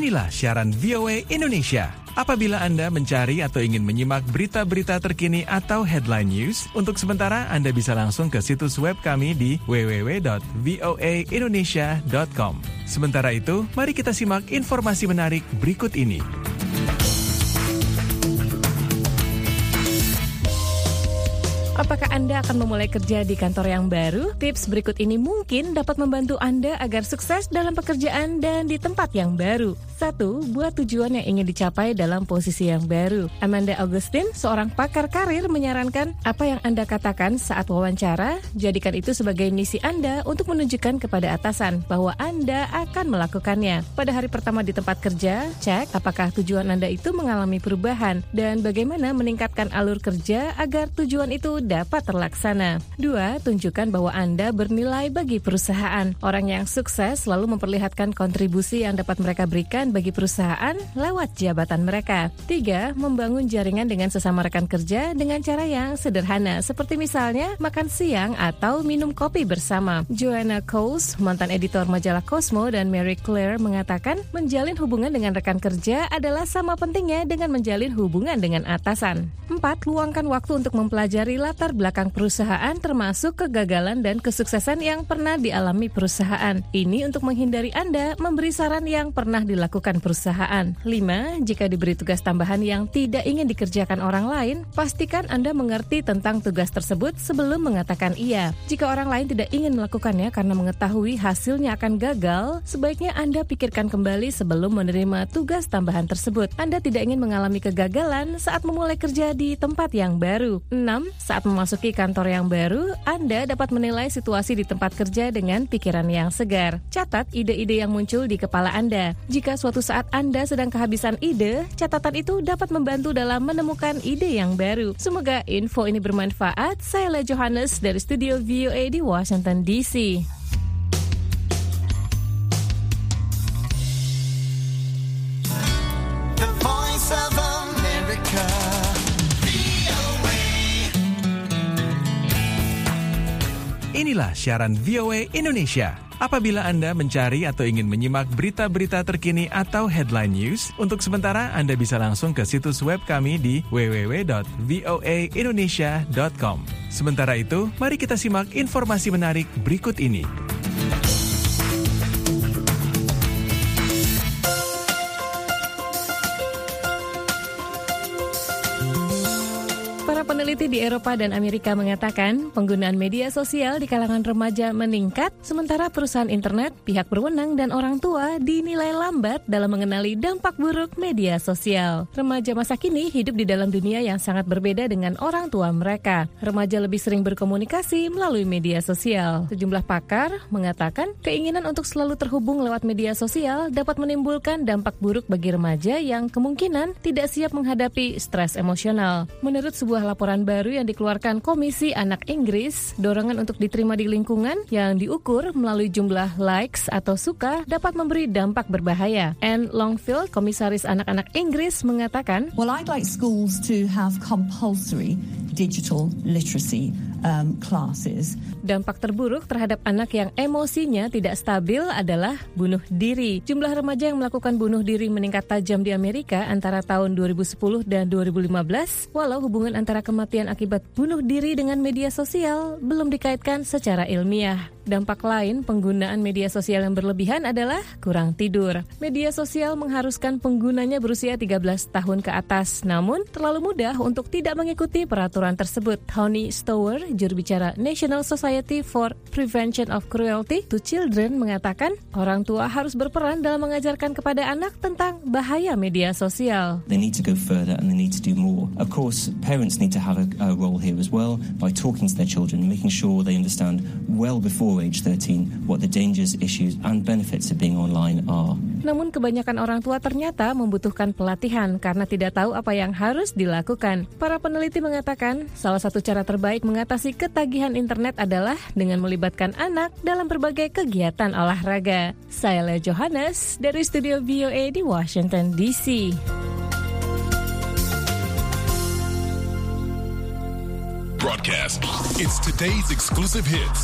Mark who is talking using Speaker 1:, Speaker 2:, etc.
Speaker 1: Inilah siaran VOA Indonesia. Apabila Anda mencari atau ingin menyimak berita-berita terkini atau headline news, untuk sementara Anda bisa langsung ke situs web kami di www.voaindonesia.com. Sementara itu, mari kita simak informasi menarik berikut ini.
Speaker 2: Apakah Anda akan memulai kerja di kantor yang baru? Tips berikut ini mungkin dapat membantu Anda agar sukses dalam pekerjaan dan di tempat yang baru. 1. Buat tujuan yang ingin dicapai dalam posisi yang baru. Amanda Augustine, seorang pakar karir, menyarankan apa yang Anda katakan saat wawancara, jadikan itu sebagai misi Anda untuk menunjukkan kepada atasan bahwa Anda akan melakukannya. Pada hari pertama di tempat kerja, cek apakah tujuan Anda itu mengalami perubahan dan bagaimana meningkatkan alur kerja agar tujuan itu dapat terlaksana. 2. Tunjukkan bahwa Anda bernilai bagi perusahaan. Orang yang sukses selalu memperlihatkan kontribusi yang dapat mereka berikan bagi perusahaan lewat jabatan mereka. 3. Membangun jaringan dengan sesama rekan kerja dengan cara yang sederhana, seperti misalnya makan siang atau minum kopi bersama. Joanna Coles, mantan editor majalah Cosmo, dan Mary Claire mengatakan menjalin hubungan dengan rekan kerja adalah sama pentingnya dengan menjalin hubungan dengan atasan. 4. Luangkan waktu untuk mempelajari latar belakang perusahaan termasuk kegagalan dan kesuksesan yang pernah dialami perusahaan. Ini untuk menghindari Anda memberi saran yang pernah dilakukan perusahaan. 5. Jika diberi tugas tambahan yang tidak ingin dikerjakan orang lain, pastikan Anda mengerti tentang tugas tersebut sebelum mengatakan iya. Jika orang lain tidak ingin melakukannya karena mengetahui hasilnya akan gagal, sebaiknya Anda pikirkan kembali sebelum menerima tugas tambahan tersebut. Anda tidak ingin mengalami kegagalan saat memulai kerja di tempat yang baru. 6. Saat memasuki kantor yang baru, Anda dapat menilai situasi di tempat kerja dengan pikiran yang segar. Catat ide-ide yang muncul di kepala Anda. Jika suatu saat Anda sedang kehabisan ide, catatan itu dapat membantu dalam menemukan ide yang baru. Semoga info ini bermanfaat. Saya Le Johannes dari studio VOA di Washington DC.
Speaker 3: The Voice of America.
Speaker 1: Inilah siaran VOA Indonesia. Apabila Anda mencari atau ingin menyimak berita-berita terkini atau headline news, untuk sementara Anda bisa langsung ke situs web kami di www.voaindonesia.com. Sementara itu, mari kita simak informasi menarik berikut ini.
Speaker 2: Peneliti di Eropa dan Amerika mengatakan penggunaan media sosial di kalangan remaja meningkat, sementara perusahaan internet, pihak berwenang, dan orang tua dinilai lambat dalam mengenali dampak buruk media sosial. Remaja masa kini hidup di dalam dunia yang sangat berbeda dengan orang tua mereka. Remaja lebih sering berkomunikasi melalui media sosial. Sejumlah pakar mengatakan keinginan untuk selalu terhubung lewat media sosial dapat menimbulkan dampak buruk bagi remaja yang kemungkinan tidak siap menghadapi stres emosional. Menurut sebuah laporan baru yang dikeluarkan Komisi Anak Inggris, dorongan untuk diterima di lingkungan yang diukur melalui jumlah likes atau suka dapat memberi dampak berbahaya. Anne Longfield, komisaris anak-anak Inggris, mengatakan,
Speaker 4: Well, I'd like schools to have compulsory digital literacy classes.
Speaker 2: Dampak terburuk terhadap anak yang emosinya tidak stabil adalah bunuh diri. Jumlah remaja yang melakukan bunuh diri meningkat tajam di Amerika antara tahun 2010 dan 2015, walau hubungan antara kematian akibat bunuh diri dengan media sosial belum dikaitkan secara ilmiah. Dampak lain penggunaan media sosial yang berlebihan adalah kurang tidur. Media sosial mengharuskan penggunanya berusia 13 tahun ke atas, namun terlalu mudah untuk tidak mengikuti peraturan tersebut. Tony Stower, juru bicara National Society for Prevention of Cruelty to Children, mengatakan orang tua harus berperan dalam mengajarkan kepada anak tentang bahaya media sosial.
Speaker 5: They need to go further and they need to do more. Of course, parents need to have a role here as well by talking to their children, making sure they understand well before age 13 what the dangers, issues and benefits of being online are.
Speaker 2: Namun kebanyakan orang tua ternyata membutuhkan pelatihan karena tidak tahu apa yang harus dilakukan. Para peneliti mengatakan salah satu cara terbaik mengatasi ketagihan internet adalah dengan melibatkan anak dalam berbagai kegiatan olahraga. Saya Le Johannes dari studio VOA di Washington DC.
Speaker 6: Broadcast. It's today's exclusive hits.